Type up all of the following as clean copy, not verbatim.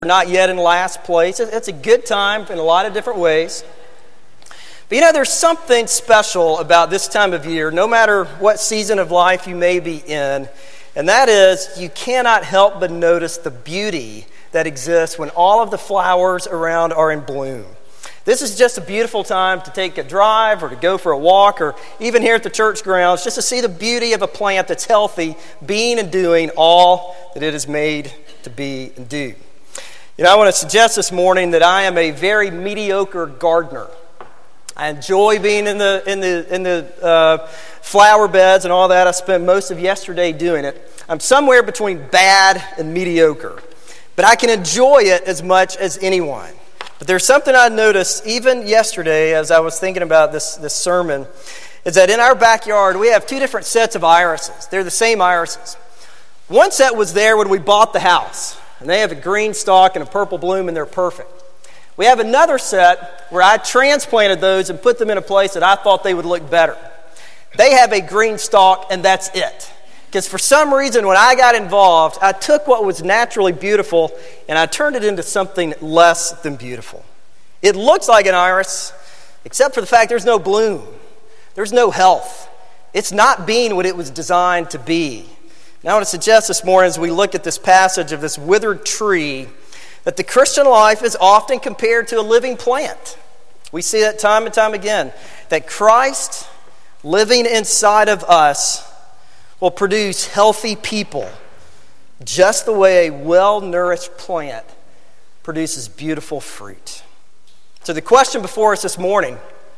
Not yet in last place. It's a good time in a lot of different ways. But there's something special about this time of year, no matter what season of life you may be in, and that is you cannot help but notice the beauty that exists when all of the flowers around are in bloom. This is just a beautiful time to take a drive or to go for a walk or even here at the church grounds just to see the beauty of a plant that's healthy, being and doing all that it is made to be and do. I want to suggest this morning that I am a very mediocre gardener. I enjoy being in the flower beds and all that. I spent most of yesterday doing it. I'm somewhere between bad and mediocre, but I can enjoy it as much as anyone. But there's something I noticed even yesterday as I was thinking about this sermon, is that in our backyard we have two different sets of irises. They're the same irises. One set was there when we bought the house. And they have a green stalk and a purple bloom, and they're perfect. We have another set where I transplanted those and put them in a place that I thought they would look better. They have a green stalk, and that's it. Because for some reason, when I got involved, I took what was naturally beautiful, and I turned it into something less than beautiful. It looks like an iris, except for the fact there's no bloom. There's no health. It's not being what it was designed to be. Now I want to suggest this morning as we look at this passage of this withered tree that the Christian life is often compared to a living plant. We see that time and time again, that Christ living inside of us will produce healthy people just the way a well-nourished plant produces beautiful fruit. So the question before us this morning,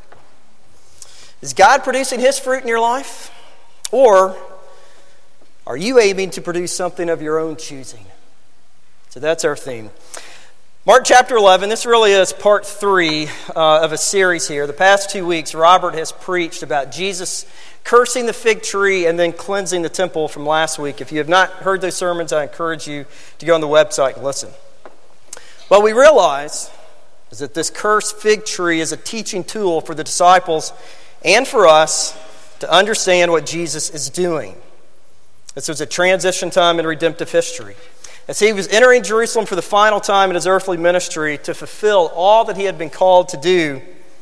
is God producing His fruit in your life? Or are you aiming to produce something of your own choosing? So that's our theme. Mark chapter 11, this really is part 3 of a series here. The past 2 weeks, Robert has preached about Jesus cursing the fig tree and then cleansing the temple from last week. If you have not heard those sermons, I encourage you to go on the website and listen. What we realize is that this cursed fig tree is a teaching tool for the disciples and for us to understand what Jesus is doing. This was a transition time in redemptive history. As he was entering Jerusalem for the final time in his earthly ministry to fulfill all that he had been called to do,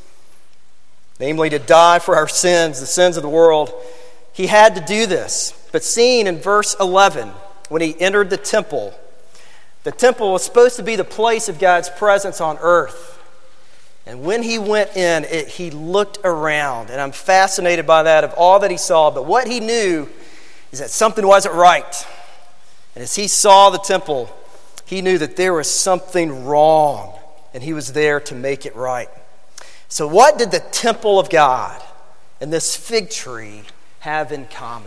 namely to die for our sins, the sins of the world, he had to do this. But seeing in verse 11, when he entered the temple was supposed to be the place of God's presence on earth. And when he went in, he looked around. And I'm fascinated by that, of all that he saw. But what he knew is that something wasn't right. And as he saw the temple, he knew that there was something wrong, and he was there to make it right. So what did the temple of God and this fig tree have in common?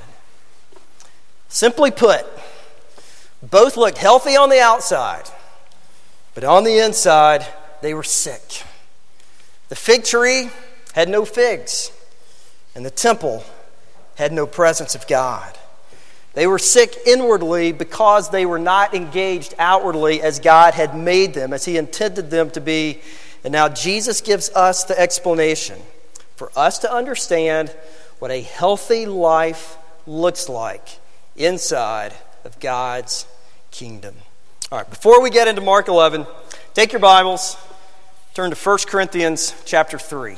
Simply put, both looked healthy on the outside, but on the inside, they were sick. The fig tree had no figs, and the temple had no presence of God. They were sick inwardly because they were not engaged outwardly as God had made them, as He intended them to be. And now Jesus gives us the explanation for us to understand what a healthy life looks like inside of God's kingdom. All right, before we get into Mark 11, take your Bibles, turn to 1 Corinthians chapter 3.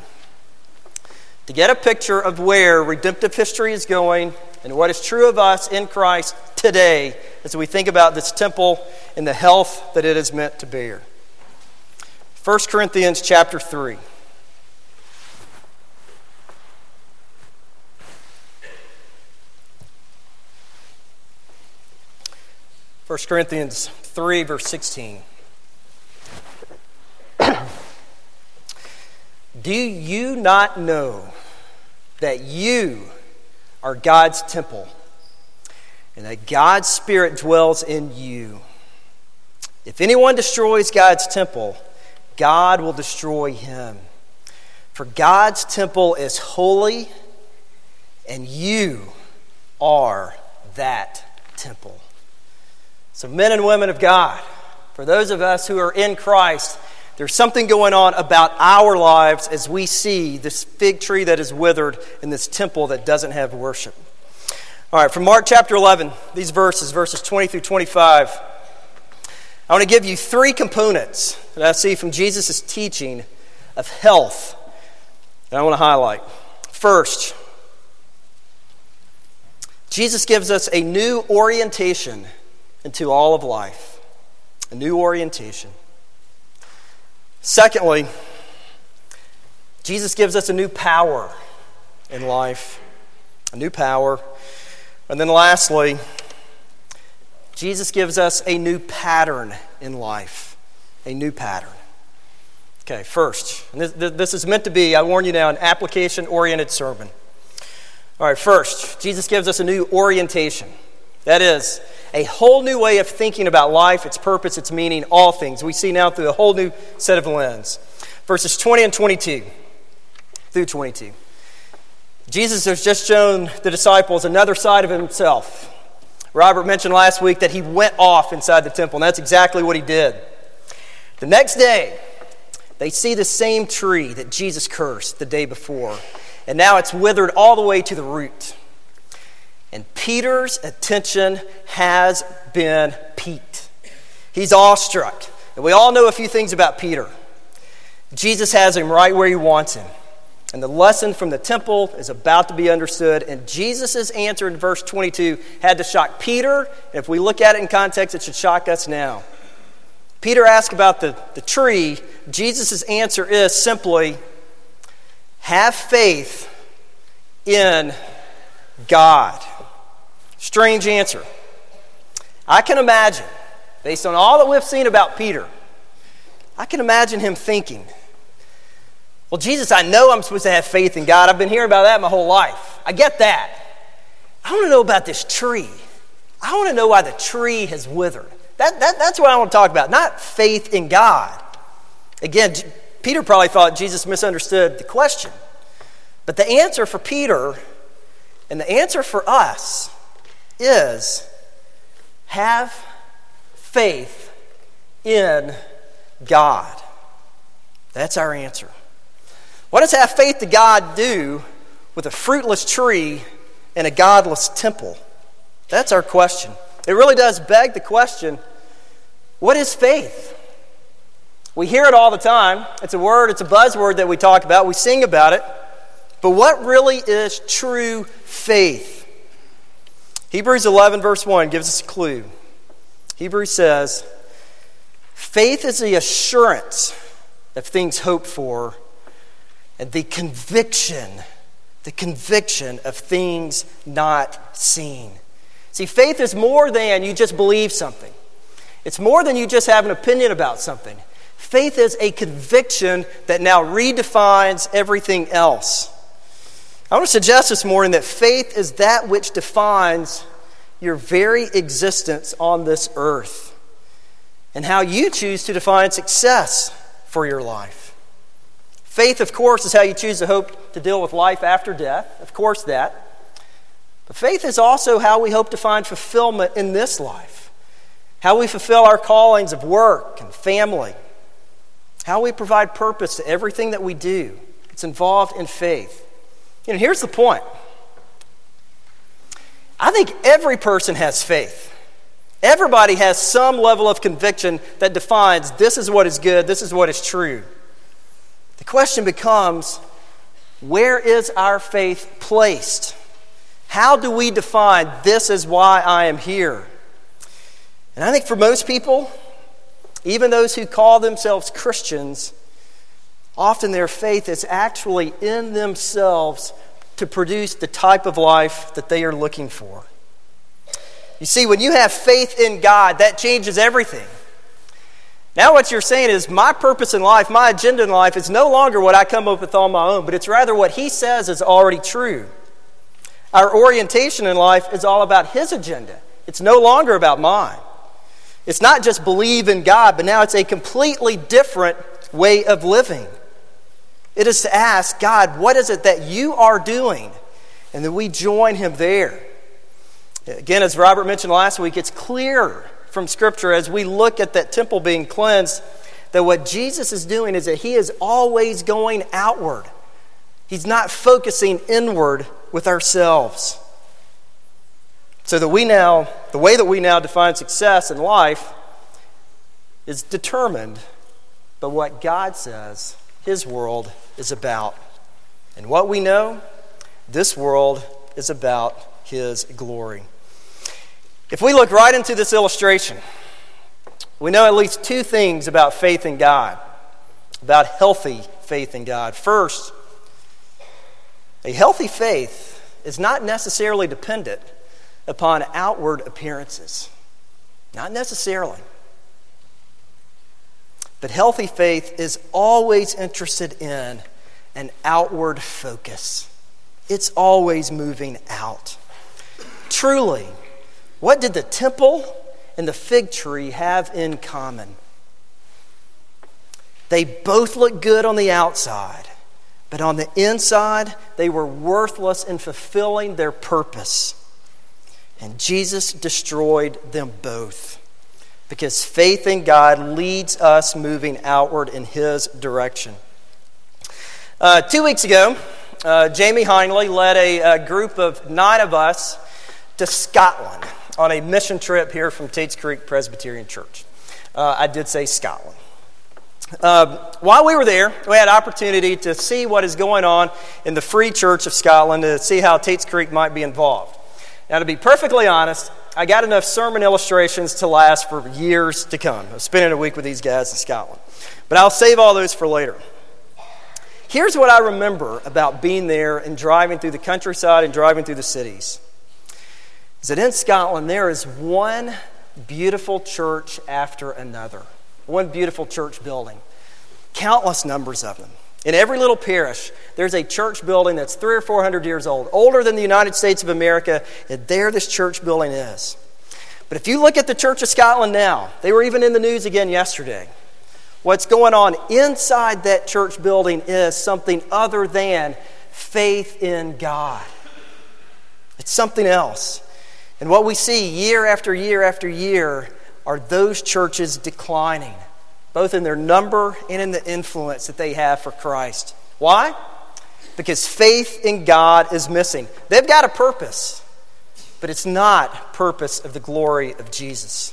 To get a picture of where redemptive history is going and what is true of us in Christ today as we think about this temple and the health that it is meant to bear. 1 Corinthians chapter 3. First Corinthians 3, verse 16. Do you not know that you are God's temple and that God's Spirit dwells in you? If anyone destroys God's temple, God will destroy him. For God's temple is holy, and you are that temple. So men and women of God, for those of us who are in Christ, there's something going on about our lives as we see this fig tree that is withered and this temple that doesn't have worship. All right, from Mark chapter 11, these verses 20 through 25. I want to give you 3 components that I see from Jesus' teaching of health that I want to highlight. First, Jesus gives us a new orientation into all of life. A new orientation. Secondly, Jesus gives us a new power in life. A new power. And then lastly, Jesus gives us a new pattern in life. A new pattern. Okay, first, and this is meant to be, I warn you now, an application-oriented sermon. All right, first, Jesus gives us a new orientation. That is, a whole new way of thinking about life, its purpose, its meaning, all things. We see now through a whole new set of lens. Verses 20 and 22 through 22. Jesus has just shown the disciples another side of himself. Robert mentioned last week that he went off inside the temple, and that's exactly what he did. The next day, they see the same tree that Jesus cursed the day before, and now it's withered all the way to the root. And Peter's attention has been piqued. He's awestruck. And we all know a few things about Peter. Jesus has him right where he wants him. And the lesson from the temple is about to be understood. And Jesus' answer in verse 22 had to shock Peter. And if we look at it in context, it should shock us now. Peter asked about the tree. Jesus' answer is simply, have faith in God. Strange answer. I can imagine, based on all that we've seen about Peter, I can imagine him thinking, well, Jesus, I know I'm supposed to have faith in God. I've been hearing about that my whole life. I get that. I want to know about this tree. I want to know why the tree has withered. That's what I want to talk about, not faith in God. Again, Peter probably thought Jesus misunderstood the question. But the answer for Peter and the answer for us is have faith in God. That's our answer. What does have faith to God do with a fruitless tree and a godless temple? That's our question. It really does beg the question, what is faith? We hear it all the time. It's a word, it's a buzzword that we talk about. We sing about it. But what really is true faith? Hebrews 11 verse 1 gives us a clue. Hebrews says, faith is the assurance of things hoped for and the conviction of things not seen. See, faith is more than you just believe something. It's more than you just have an opinion about something. Faith is a conviction that now redefines everything else. I want to suggest this morning that faith is that which defines your very existence on this earth and how you choose to define success for your life. Faith, of course, is how you choose to hope to deal with life after death. Of course that. But faith is also how we hope to find fulfillment in this life. How we fulfill our callings of work and family. How we provide purpose to everything that we do. It's involved in faith. Here's the point. I think every person has faith. Everybody has some level of conviction that defines this is what is good, this is what is true. The question becomes, where is our faith placed? How do we define this is why I am here? And I think for most people, even those who call themselves Christians, often their faith is actually in themselves to produce the type of life that they are looking for. You see, when you have faith in God, that changes everything. Now what you're saying is my purpose in life, my agenda in life is no longer what I come up with on my own, but it's rather what He says is already true. Our orientation in life is all about His agenda. It's no longer about mine. It's not just believe in God, but now it's a completely different way of living. It is to ask, God, what is it that you are doing? And then we join Him there. Again, as Robert mentioned last week, it's clear from Scripture as we look at that temple being cleansed that what Jesus is doing is that He is always going outward. He's not focusing inward with ourselves. So that the way that we now define success in life is determined by what God says his world is about. And what we know, this world is about his glory. If we look right into this illustration, we know at least two things about faith in God, about healthy faith in God. First, a healthy faith is not necessarily dependent upon outward appearances. Not necessarily. But healthy faith is always interested in an outward focus. It's always moving out. Truly, what did the temple and the fig tree have in common? They both looked good on the outside, but on the inside, they were worthless in fulfilling their purpose. And Jesus destroyed them both, because faith in God leads us moving outward in his direction. 2 weeks ago, Jamie Heinley led a group of 9 of us to Scotland on a mission trip here from Tates Creek Presbyterian Church. I did say Scotland. While we were there, we had opportunity to see what is going on in the Free Church of Scotland, to see how Tates Creek might be involved. Now, to be perfectly honest, I got enough sermon illustrations to last for years to come. I'm spending a week with these guys in Scotland. But I'll save all those for later. Here's what I remember about being there and driving through the countryside and driving through the cities. Is that in Scotland there is one beautiful church after another. One beautiful church building. Countless numbers of them. In every little parish, there's a church building that's 300 or 400 years old, older than the United States of America, and there this church building is. But if you look at the Church of Scotland now, they were even in the news again yesterday. What's going on inside that church building is something other than faith in God. It's something else. And what we see year after year after year are those churches declining, both in their number and in the influence that they have for Christ. Why? Because faith in God is missing. They've got a purpose, but it's not purpose of the glory of Jesus.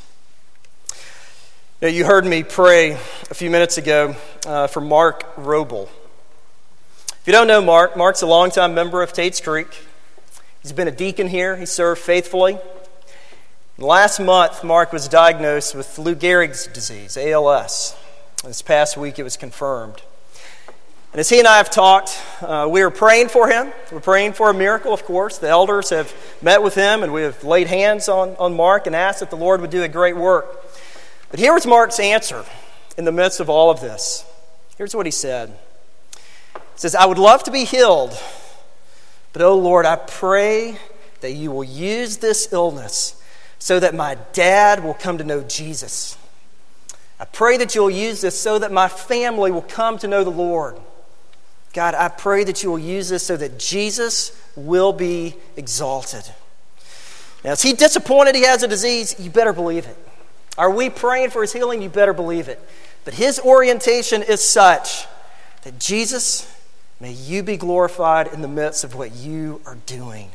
Now, you heard me pray a few minutes ago for Mark Roble. If you don't know Mark, Mark's a longtime member of Tates Creek. He's been a deacon here. He served faithfully. Last month, Mark was diagnosed with Lou Gehrig's disease, ALS. This past week, it was confirmed. And as he and I have talked, we are praying for him. We're praying for a miracle, of course. The elders have met with him, and we have laid hands on Mark and asked that the Lord would do a great work. But here was Mark's answer in the midst of all of this. Here's what he said. He says, "I would love to be healed, but oh Lord, I pray that you will use this illness so that my dad will come to know Jesus. I pray that you'll use this so that my family will come to know the Lord. God, I pray that you will use this so that Jesus will be exalted." Now, is he disappointed he has a disease? You better believe it. Are we praying for his healing? You better believe it. But his orientation is such that Jesus, may you be glorified in the midst of what you are doing.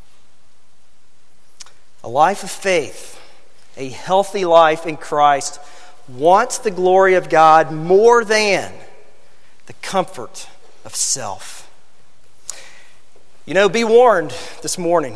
A life of faith, a healthy life in Christ, wants the glory of God more than the comfort of self. You know, be warned this morning.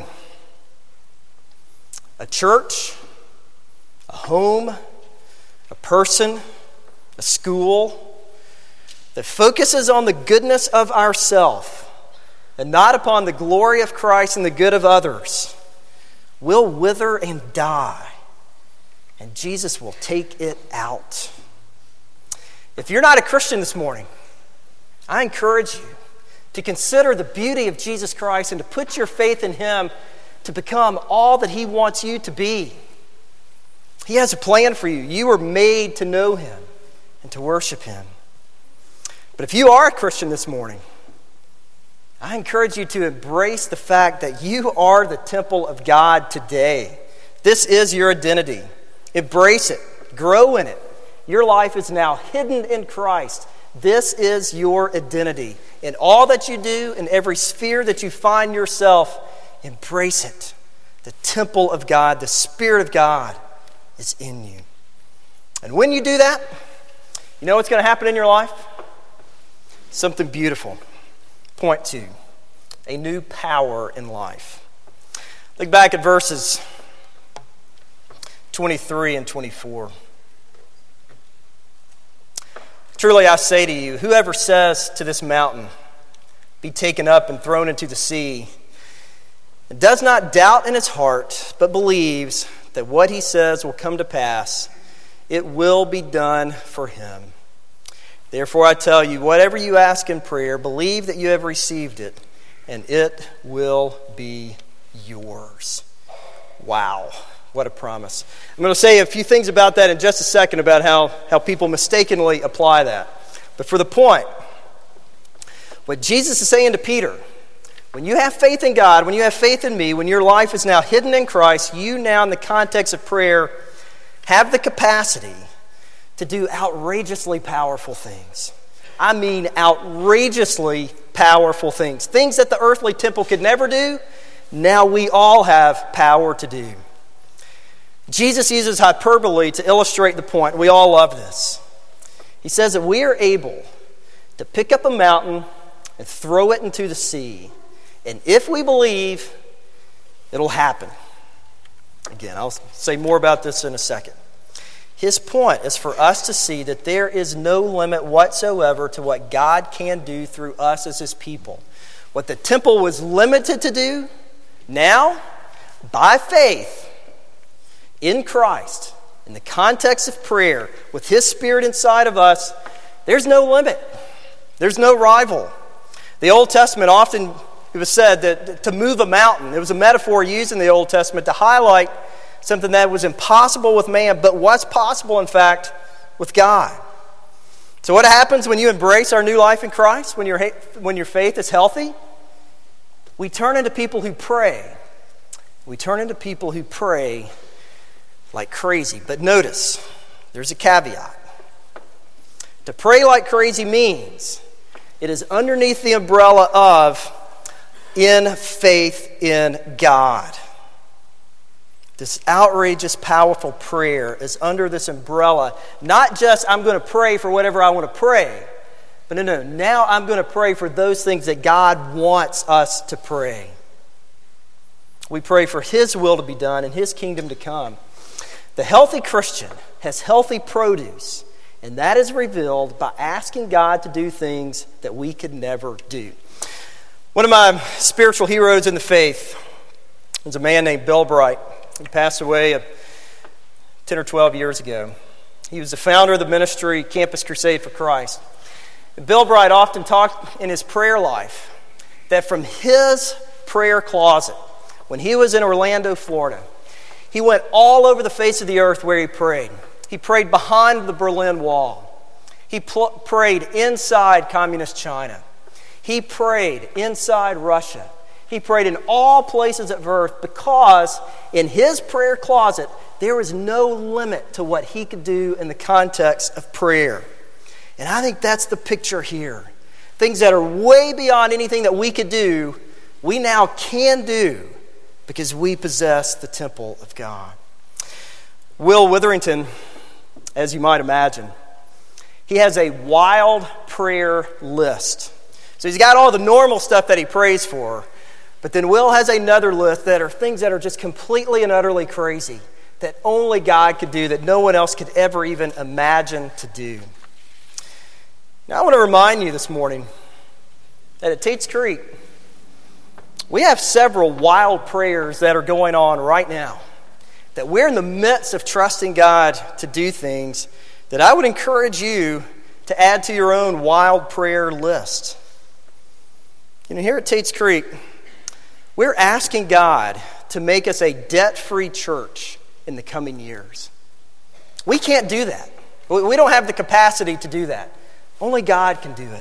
A church, a home, a person, a school that focuses on the goodness of ourself and not upon the glory of Christ and the good of others will wither and die, and Jesus will take it out. If you're not a Christian this morning, I encourage you to consider the beauty of Jesus Christ and to put your faith in him to become all that he wants you to be. He has a plan for you. You were made to know him and to worship him. But if you are a Christian this morning, I encourage you to embrace the fact that you are the temple of God today. This is your identity. Embrace it. Grow in it. Your life is now hidden in Christ. This is your identity. In all that you do, in every sphere that you find yourself, embrace it. The temple of God, the Spirit of God is in you. And when you do that, you know what's going to happen in your life? Something beautiful. Point 2, a new power in life. Look back at verses 23 and 24. Truly I say to you, whoever says to this mountain, be taken up and thrown into the sea, and does not doubt in his heart, but believes that what he says will come to pass, it will be done for him. Therefore I tell you, whatever you ask in prayer, believe that you have received it, and it will be yours. Wow, what a promise. I'm going to say a few things about that in just a second, about how people mistakenly apply that. But for the point, what Jesus is saying to Peter, when you have faith in God, when you have faith in me, when your life is now hidden in Christ, you now in the context of prayer have the capacity to do outrageously powerful things. I mean outrageously powerful things. Things that the earthly temple could never do, now we all have power to do. Jesus uses hyperbole to illustrate the point. We all love this. He says that we are able to pick up a mountain and throw it into the sea. And if we believe, it'll happen. Again, I'll say more about this in a second. His point is for us to see that there is no limit whatsoever to what God can do through us as his people. What the temple was limited to do, now, by faith in Christ, in the context of prayer, with his Spirit inside of us, there's no limit. There's no rival. The Old Testament often, it was said that to move a mountain, it was a metaphor used in the Old Testament to highlight something that was impossible with man, but was possible, in fact, with God. So what happens when you embrace our new life in Christ, when your faith is healthy? We turn into people who pray. We turn into people who pray like crazy. But notice, there's a caveat. To pray like crazy means it is underneath the umbrella of in faith in God. This outrageous, powerful prayer is under this umbrella. Not just I'm going to pray for whatever I want to pray. But no. Now I'm going to pray for those things that God wants us to pray. We pray for his will to be done and his kingdom to come. The healthy Christian has healthy produce. And that is revealed by asking God to do things that we could never do. One of my spiritual heroes in the faith was a man named Bill Bright. He passed away 10 or 12 years ago. He was the founder of the ministry Campus Crusade for Christ. And Bill Bright often talked in his prayer life that from his prayer closet, when he was in Orlando, Florida, he went all over the face of the earth where he prayed. He prayed behind the Berlin Wall. He prayed inside communist China. He prayed inside Russia. He prayed in all places of earth because in his prayer closet, there was no limit to what he could do in the context of prayer. And I think that's the picture here. Things that are way beyond anything that we could do, we now can do because we possess the temple of God. Will Witherington, as you might imagine, he has a wild prayer list. So he's got all the normal stuff that he prays for, but then Will has another list that are things that are just completely and utterly crazy, that only God could do, that no one else could ever even imagine to do. Now I want to remind you this morning that at Tate's Creek, we have several wild prayers that are going on right now, that we're in the midst of trusting God to do things that I would encourage you to add to your own wild prayer list. You know, here at Tate's Creek, we're asking God to make us a debt-free church in the coming years. We can't do that. We don't have the capacity to do that. Only God can do it.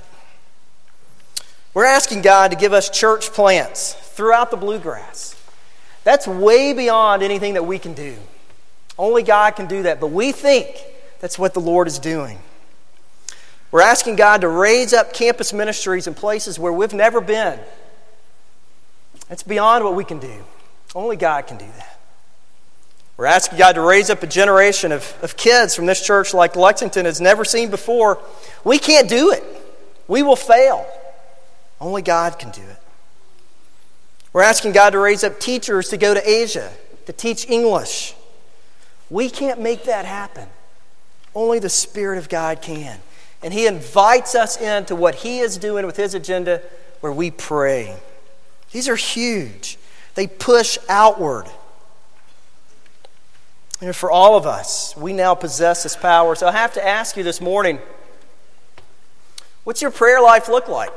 We're asking God to give us church plants throughout the bluegrass. That's way beyond anything that we can do. Only God can do that, but we think that's what the Lord is doing. We're asking God to raise up campus ministries in places where we've never been. That's beyond what we can do. Only God can do that. We're asking God to raise up a generation of kids from this church like Lexington has never seen before. We can't do it. We will fail. Only God can do it. We're asking God to raise up teachers to go to Asia, to teach English. We can't make that happen. Only the Spirit of God can. And He invites us into what He is doing with His agenda where we pray. These are huge. They push outward. And for all of us, we now possess this power. So I have to ask you this morning, what's your prayer life look like?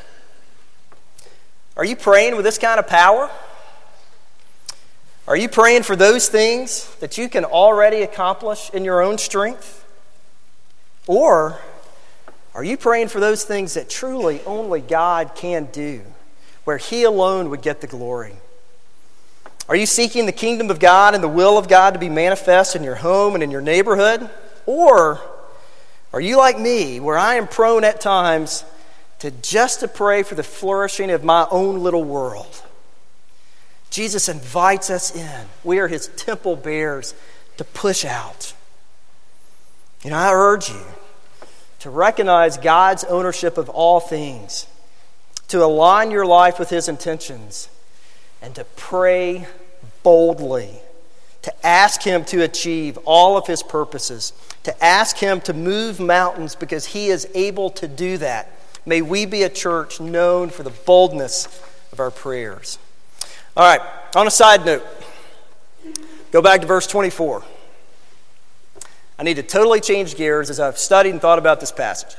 Are you praying with this kind of power? Are you praying for those things that you can already accomplish in your own strength? Or are you praying for those things that truly only God can do, where He alone would get the glory? Are you seeking the kingdom of God and the will of God to be manifest in your home and in your neighborhood? Or are you like me, where I am prone at times to pray for the flourishing of my own little world? Jesus invites us in. We are His temple bearers to push out. I urge you to recognize God's ownership of all things, to align your life with His intentions, and to pray boldly, to ask Him to achieve all of His purposes, to ask Him to move mountains because He is able to do that. May we be a church known for the boldness of our prayers. All right, on a side note, go back to verse 24. I need to totally change gears as I've studied and thought about this passage.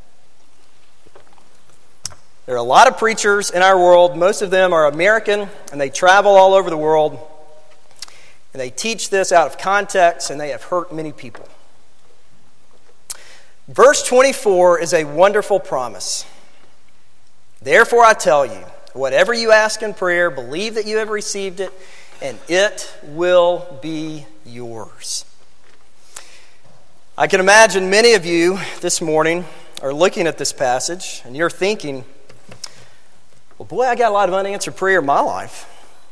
There are a lot of preachers in our world. Most of them are American, and they travel all over the world. And they teach this out of context, and they have hurt many people. Verse 24 is a wonderful promise. Therefore I tell you, whatever you ask in prayer, believe that you have received it, and it will be yours. I can imagine many of you this morning are looking at this passage, and you're thinking, well, boy, I got a lot of unanswered prayer in my life.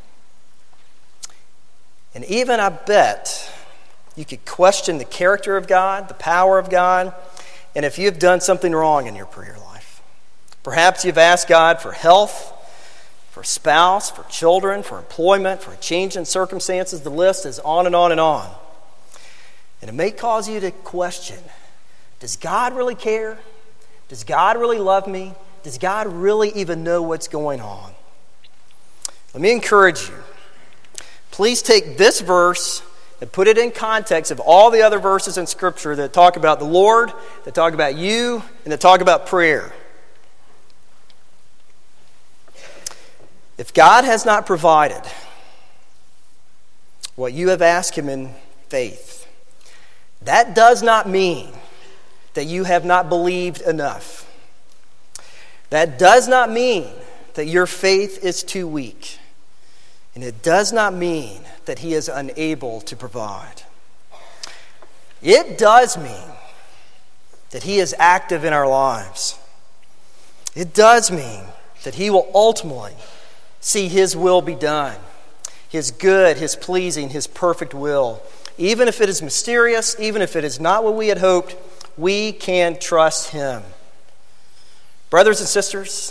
And even, I bet, you could question the character of God, the power of God, and if you've done something wrong in your prayer life. Perhaps you've asked God for health, for a spouse, for children, for employment, for a change in circumstances. The list is on and on and on. And it may cause you to question, does God really care? Does God really love me? Does God really even know what's going on? Let me encourage you. Please take this verse and put it in context of all the other verses in Scripture that talk about the Lord, that talk about you, and that talk about prayer. If God has not provided what you have asked Him in faith, that does not mean that you have not believed enough. That does not mean that your faith is too weak. And it does not mean that He is unable to provide. It does mean that He is active in our lives. It does mean that He will ultimately see His will be done. His good, His pleasing, His perfect will. Even if it is mysterious, even if it is not what we had hoped, we can trust Him. Brothers and sisters,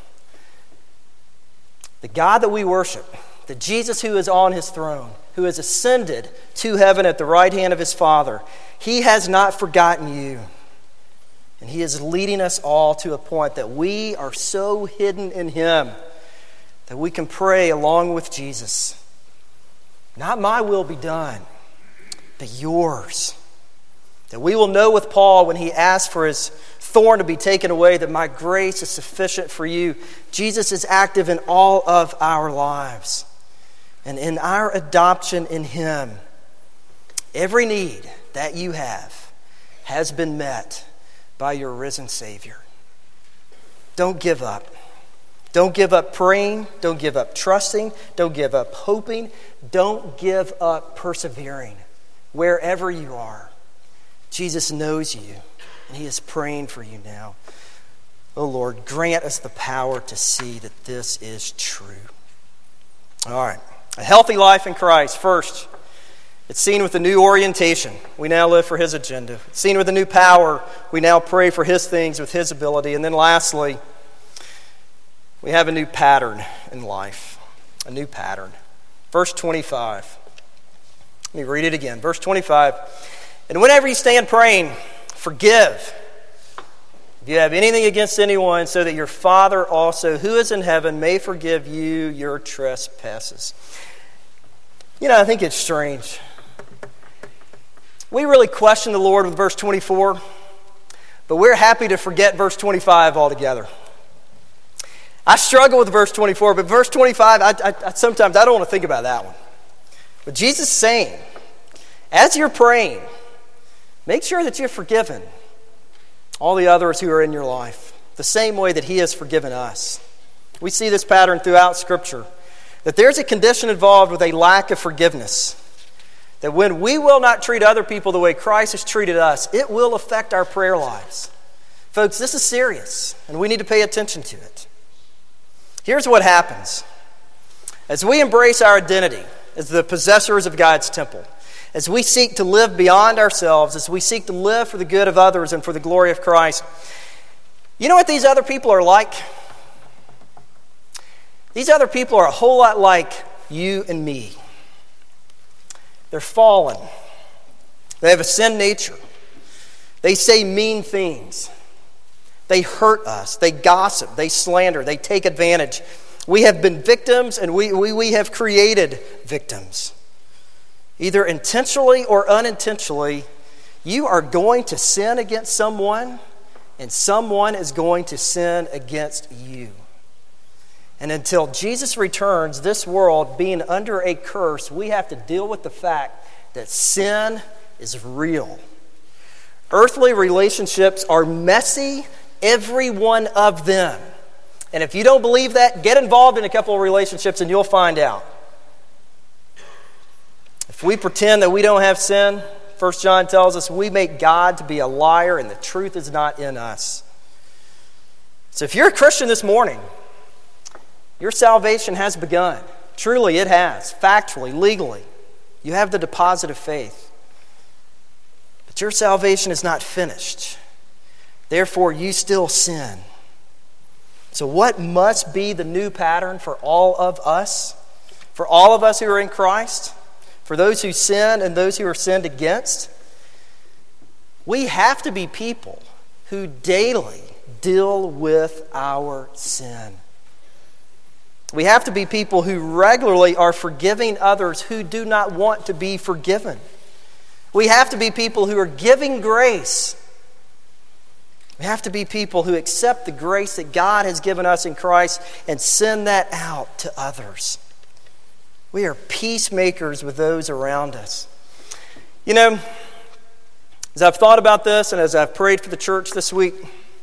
the God that we worship, the Jesus who is on His throne, who has ascended to heaven at the right hand of His Father, He has not forgotten you. And He is leading us all to a point that we are so hidden in Him that we can pray along with Jesus. Not my will be done, but yours. That we will know with Paul when he asked for his thorn to be taken away, that my grace is sufficient for you. Jesus is active in all of our lives. And in our adoption in Him, every need that you have has been met by your risen Savior. Don't give up. Don't give up praying. Don't give up trusting. Don't give up hoping. Don't give up persevering. Wherever you are, Jesus knows you, and He is praying for you now. Oh Lord, grant us the power to see that this is true. All right. A healthy life in Christ. First, It's seen with a new orientation. We now live for His agenda. It's seen with a new power. We now pray for His things with His ability. And then lastly, we have a new pattern in life. A new pattern. Verse 25. Let me read it again. Verse 25. And whenever you stand praying, forgive if you have anything against anyone, so that your Father also, who is in heaven, may forgive you your trespasses. I think it's strange. We really question the Lord with verse 24, but we're happy to forget verse 25 altogether. I struggle with verse 24, but verse 25, I sometimes I don't want to think about that one. But Jesus is saying, as you're praying, make sure that you're forgiven all the others who are in your life, the same way that He has forgiven us. We see this pattern throughout Scripture, that there's a condition involved with a lack of forgiveness. That when we will not treat other people the way Christ has treated us, it will affect our prayer lives. Folks, this is serious, and we need to pay attention to it. Here's what happens. As we embrace our identity as the possessors of God's temple, as we seek to live beyond ourselves, as we seek to live for the good of others and for the glory of Christ, you know what these other people are like? These other people are a whole lot like you and me. They're fallen. They have a sin nature. They say mean things. They hurt us. They gossip. They slander. They take advantage. We have been victims, and we have created victims. Either intentionally or unintentionally, you are going to sin against someone, and someone is going to sin against you. And until Jesus returns, this world being under a curse, we have to deal with the fact that sin is real. Earthly relationships are messy, every one of them. And if you don't believe that, get involved in a couple of relationships and you'll find out. If we pretend that we don't have sin, 1 John tells us we make God to be a liar and the truth is not in us. So if you're a Christian this morning, your salvation has begun. Truly it has. Factually, legally. You have the deposit of faith. But your salvation is not finished. Therefore, you still sin. So what must be the new pattern for all of us? For all of us who are in Christ? For those who sin and those who are sinned against? We have to be people who daily deal with our sin. We have to be people who regularly are forgiving others who do not want to be forgiven. We have to be people who are giving grace. We have to be people who accept the grace that God has given us in Christ and send that out to others. We are peacemakers with those around us. As I've thought about this and as I've prayed for the church this week,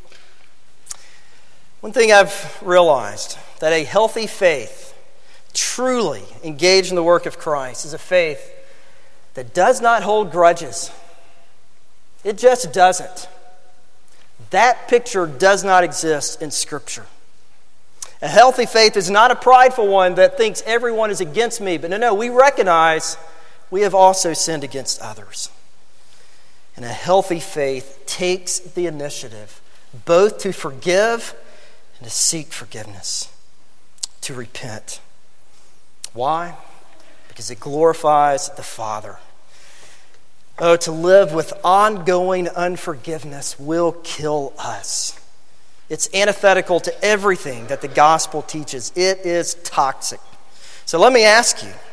one thing I've realized, that a healthy faith, truly engaged in the work of Christ, is a faith that does not hold grudges. It just doesn't. That picture does not exist in Scripture. A healthy faith is not a prideful one that thinks everyone is against me. But no, we recognize we have also sinned against others. And a healthy faith takes the initiative both to forgive and to seek forgiveness, to repent. Why? Because it glorifies the Father. Oh, to live with ongoing unforgiveness will kill us. It's antithetical to everything that the gospel teaches. It is toxic. So let me ask you,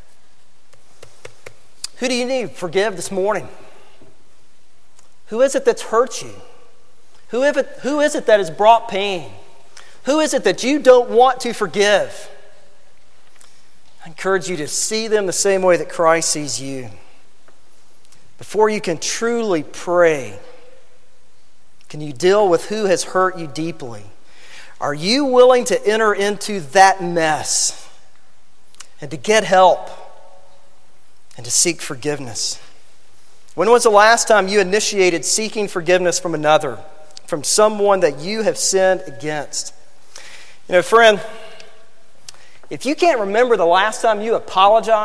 who do you need to forgive this morning? Who is it that's hurt you? Who is it that has brought pain? Who is it that you don't want to forgive? I encourage you to see them the same way that Christ sees you. Before you can truly pray, can you deal with who has hurt you deeply? Are you willing to enter into that mess and to get help and to seek forgiveness? When was the last time you initiated seeking forgiveness from another, from someone that you have sinned against? Friend, if you can't remember the last time you apologized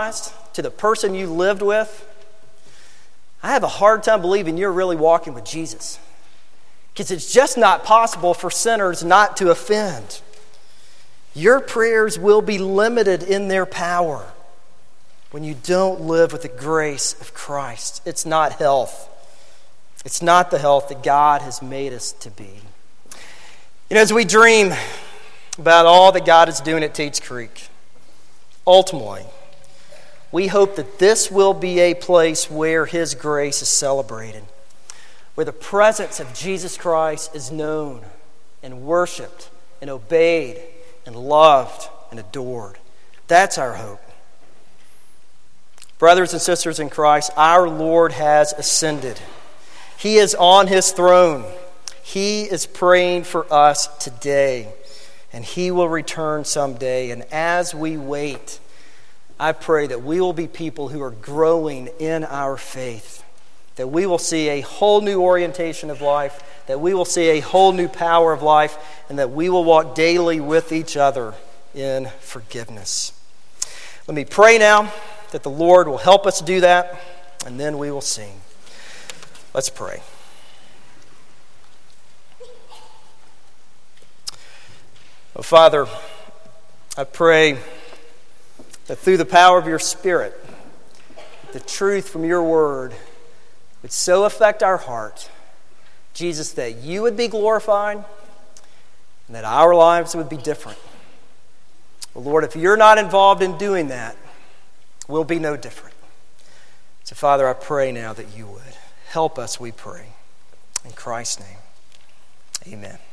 to the person you lived with, I have a hard time believing you're really walking with Jesus. Because it's just not possible for sinners not to offend. Your prayers will be limited in their power when you don't live with the grace of Christ. It's not health. It's not the health that God has made us to be. As we dream about all that God is doing at Tate's Creek, ultimately, we hope that this will be a place where His grace is celebrated, where the presence of Jesus Christ is known and worshiped and obeyed and loved and adored. That's our hope. Brothers and sisters in Christ, our Lord has ascended. He is on His throne. He is praying for us today, and He will return someday. And as we wait, I pray that we will be people who are growing in our faith, that we will see a whole new orientation of life, that we will see a whole new power of life, and that we will walk daily with each other in forgiveness. Let me pray now that the Lord will help us do that, and then we will sing. Let's pray. Oh, Father, I pray that through the power of your Spirit, the truth from your word would so affect our heart, Jesus, that you would be glorified and that our lives would be different. Well, Lord, if you're not involved in doing that, we'll be no different. So, Father, I pray now that you would. Help us, we pray. In Christ's name, amen.